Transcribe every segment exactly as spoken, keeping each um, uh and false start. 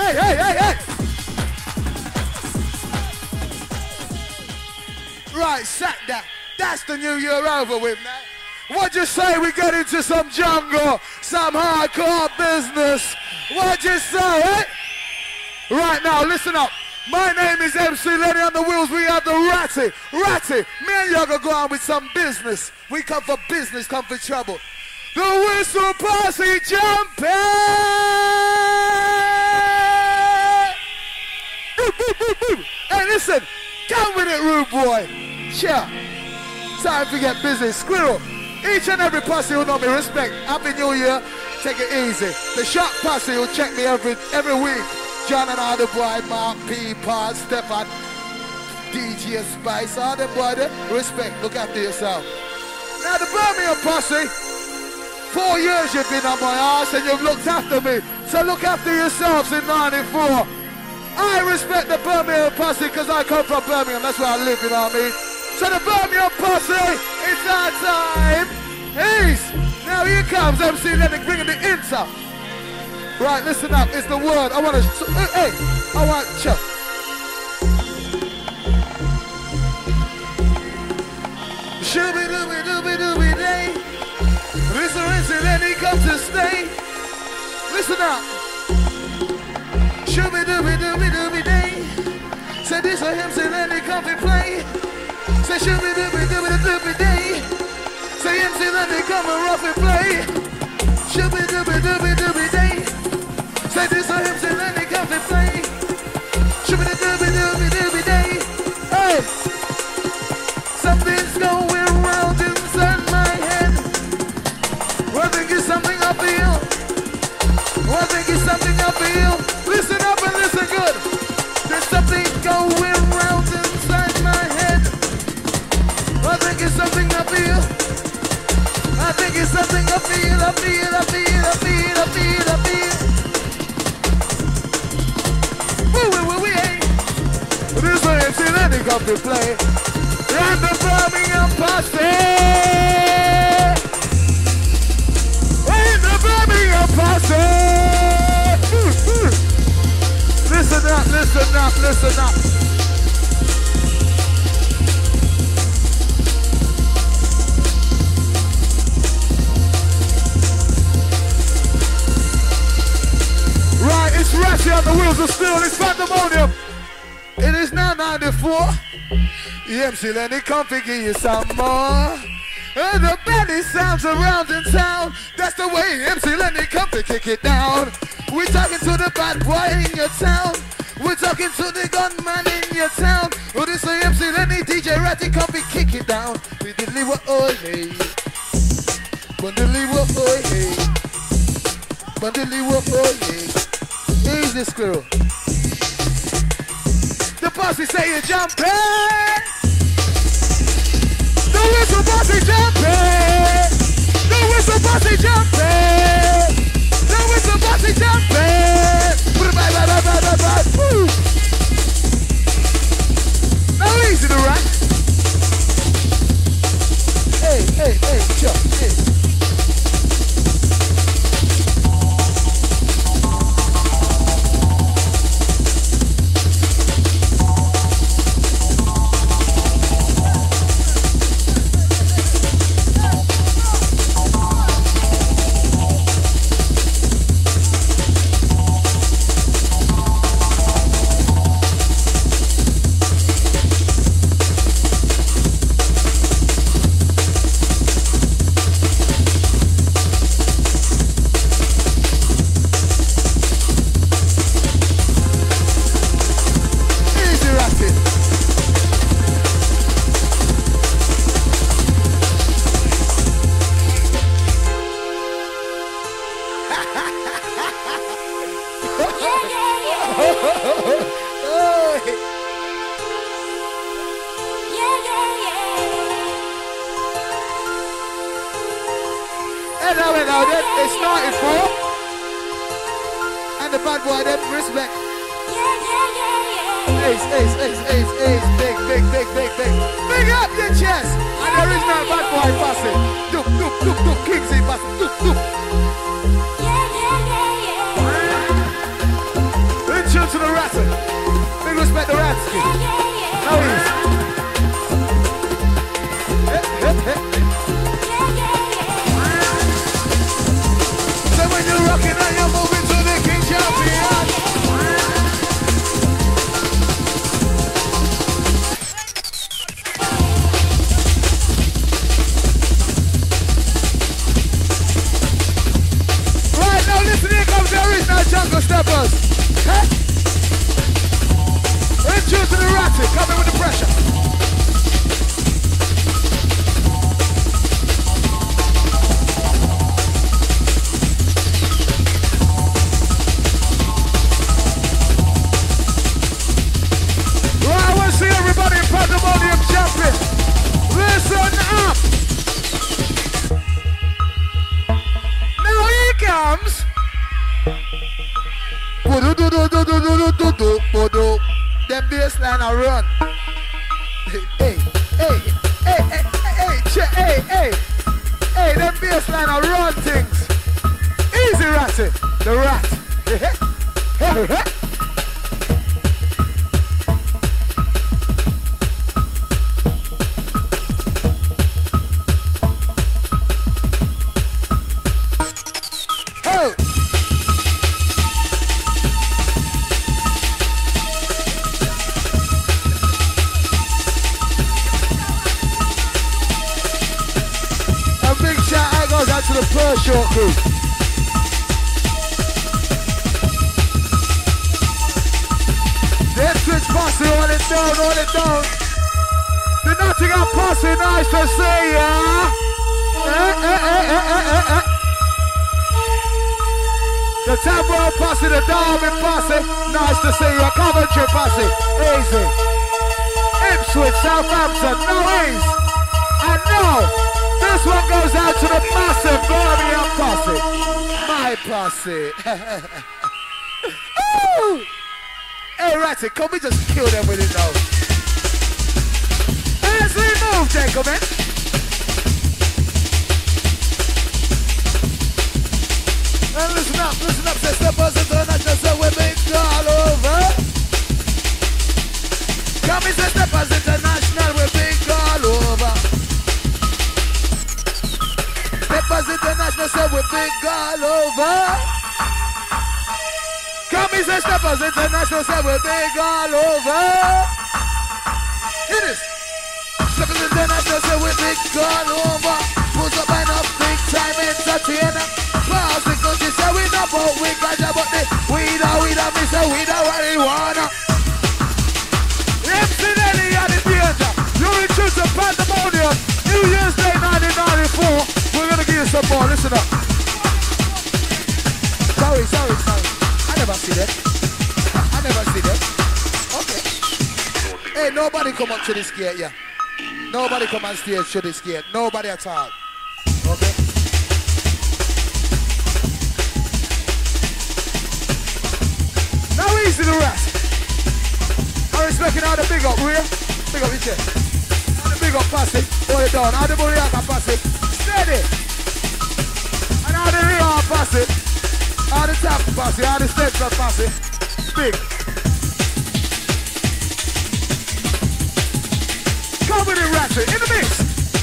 hey, hey, hey, hey. Right, sack that. That's the new year over with now. What'd you say we get into some jungle, some hardcore business? What'd you say, eh? Right now, listen up. My name is M C Lenny. On the wheels we have the Ratty. Ratty, me and you are gonna go on with some business. We come for business, come for trouble. The whistle posse jumping! Boop, boop, boop, boop. Hey, listen, come with it, rude boy. Cheer. Time to get busy. Squirrel. Each and every posse will know me respect. Happy New Year. Take it easy. The shot posse will check me every every week. John and all the boy, Mark, P, Paul, Stefan, D J Spice, all the boy there. Respect. Look after yourself. Now the Birmingham posse, four years you've been on my ass and you've looked after me. So look after yourselves in ninety-four. I respect the Birmingham posse because I come from Birmingham. That's where I live, you know what I mean? So the Birmingham posse, it's our time. Ease. Now here comes M C Lenny bringing the inter. Right, listen up. It's the word. I want to. Hey, I want Chuck. Shooby dooby dooby dooby day. Listen, M C Lenny come to stay. Listen up. Shooby dooby dooby dooby day. Say this a M C Lenny come to play. Say shooby dooby dooby dooby day. Say M C Lenny come and rough and play. Shooby dooby dooby dooby day. Say this a M C Lenny come to play. Shooby dooby dooby dooby day. Hey, something's going round inside my head. I think it's something I feel. I think it's something I feel. Listen up and listen good. There's something going round inside my head. I think it's something I feel. I think it's something I feel. I feel, I feel, I feel, I feel, I feel. Woo, woo, woo, woo, hey. This way M C Lenny come to play. And the Birmingham posse. And the Birmingham posse. Listen up, listen up, listen up. Right, it's Ratty on the wheels of steel, it's pandemonium. It is now ninety-four. M C Lenny come to give you some more. And the belly sounds around in town. That's the way M C Lenny come to kick it down. We're talking to the bad boy in your town. We're talking to the gunman in your town. Oh, this is M C Lenny, D J Ratty come to kick it down. We deliver oh hey. Bundily wo oh hey. Bundily wo oh hey. Easy squirrel. The posse say you're jumping. The whistle posse jumping. The whistle posse jumping. The whistle posse jumping. Bye bye bye bye bye bye. Woo. Now easy to rock. Hey hey hey jump hey. Jungle steppers. Hey. Introduce to the ratty, coming with the pressure. Right, I want to see everybody in Pandemonium jumping. Listen up. Now here comes. Them baseline I run. Hey, hey, hey, hey, hey, hey, hey, hey, hey, them baseline I run things. Easy ratty, the rat. To the first short crew. Them switch posse, hold it down, hold it down. The Nottingham posse, nice to see ya. Eh, eh, eh, eh, eh, eh, eh. The Tamworth posse, the Darwin posse, nice to see ya. Coventry posse, easy. Ipswich, Southampton, no ease. And no. This one goes out to the massive Birmingham posse. My posse. Ooh. Hey, Ratty, can we just kill them with it now? As we move, gentlemen. And listen up, listen up, say steppers international, so we're big all over. Come in, say steppers international, we're big all over. Steppers International, so we're big all over. Come in, say Steppers International, so we're big all over. It is. Steppers International, so we're big all over. Put up and up, big time entertainer. Pass the country, say we know about we got about the weed or weed or me say weed or marijuana. M C Nelly and the theater. You're in truth to Pandemonium. New Year's Day nineteen ninety-four. We're gonna give you some more, listen up. Sorry, sorry, sorry. I never see that. I never see that. Okay. Hey, nobody come up to this gate, yeah. Nobody come on stage to this gate. Nobody at all. Okay. Now easy the rest. I'm respecting all the big up, real. Big up, each other. All the big up posse. Hold it down. All the Muriaka posse. Steady. And all the real posse, all the top posse, all the steps of posse, big. Come with it, Ratchet, in the mix.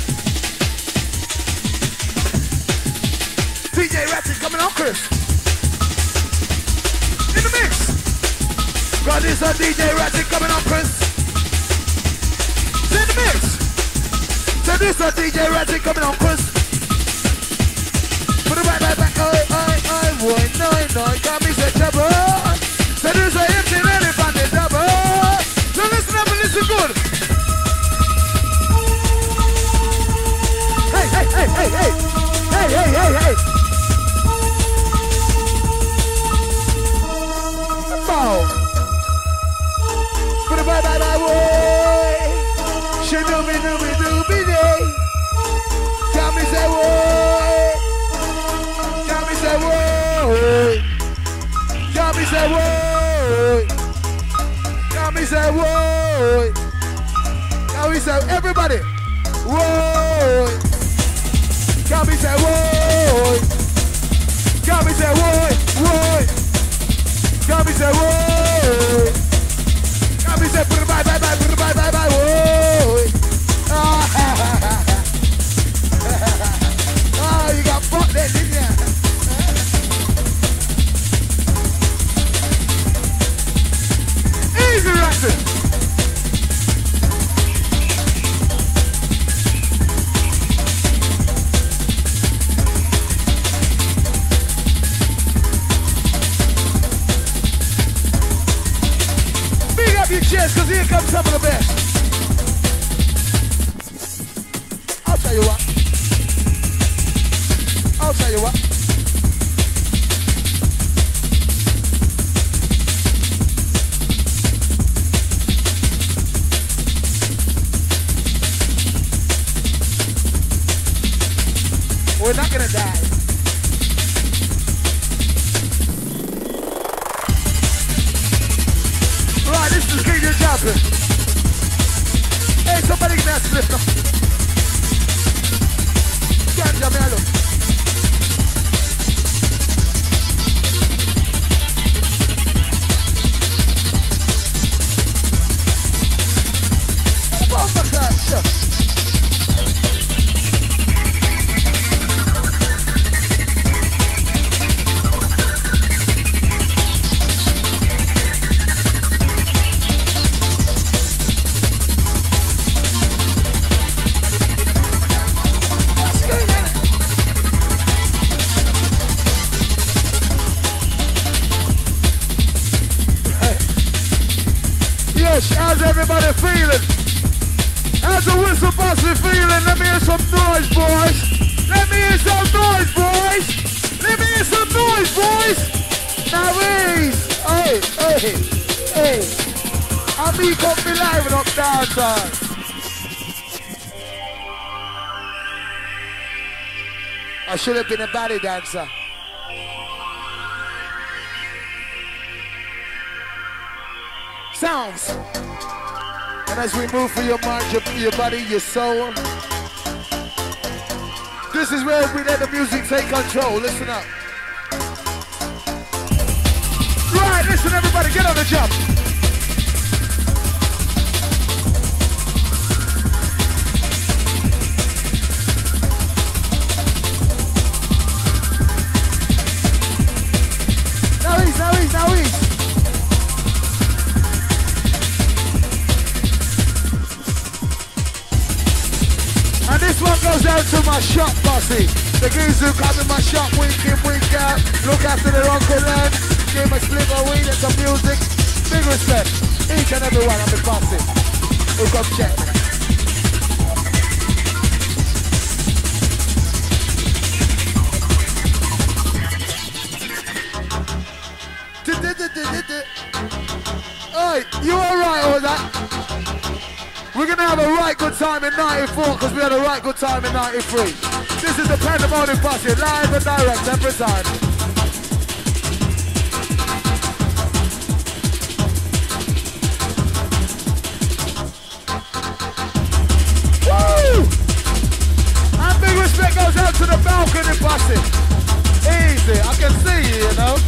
D J Ratchet coming on, Chris. In the mix. God, this is D J Ratchet coming on, Chris. In the mix. So this is D J Ratchet coming on, Chris. Put it right, right back, oi, oi, oi, boy, no, no, got me say trouble. So this is a empty elephant, the double. So listen up and listen good. Hey, hey, hey, hey, hey, hey, hey, hey, hey. Bow. Put it right, right, right, boy. She do me, do me, do me, day. Got me say, boy. Say whoa, got me say whoa, got me say whoa, got me say everybody, whoa, got me say whoa, got me say whoa, whoa, got me say whoa, got me say bye bye bye bye bye bye whoa, ah, you got fucked there, didn't you? Easy Ratchet. Cause here comes some of the best. I'll tell you what. I'll tell you what. We're not gonna die. Right, this is King of Jumping. Hey, somebody give me a slip now. Can't jump me, hello. Oh my God, sure. How's everybody feeling? How's the whistle bossy feeling? Let me hear some noise, boys. Let me hear some noise, boys. Let me hear some noise, boys. Now, ease. Hey, hey, hey. I'm me come be live and up downtown. I should have been a body dancer. Sounds. And as we move through your mind, your, your body, your soul, this is where we let the music take control. Listen up. Right, listen everybody, get on the jump. Now ease, now ease, now ease. And this one goes out to my shop bossy. The geese who come in my shop, wink in, wink out. Look after their uncle land. Give a slip of weed and some music. Big respect. Each and every one of the bossy who come check me. Oi, you alright all that? We're going to have a right good time in ninety-four because we had a right good time in ninety-three. This is the Pandemonium Posse, live and direct every time. Woo! And big respect goes out to the balcony Posse. Easy, I can see you, you know.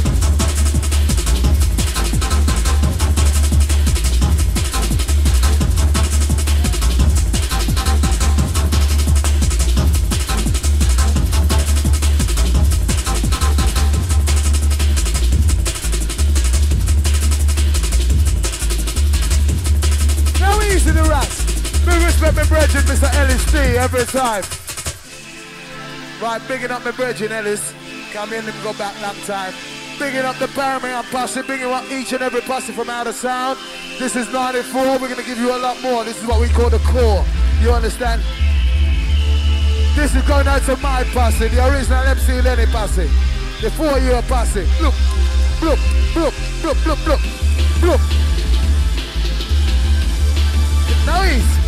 Big respect my brethren, Mister Ellis D, every time. Right, bigging up my brethren, Ellis. Come in and go back long time. Bigging up the Paramount Posse, bigging up each and every posse from out of sound. This is ninety-four, we're going to give you a lot more. This is what we call the core, you understand? This is going out to my posse, the original M C Lenny posse. The four-year posse. Look, look, look, look, look, look, look. Now he's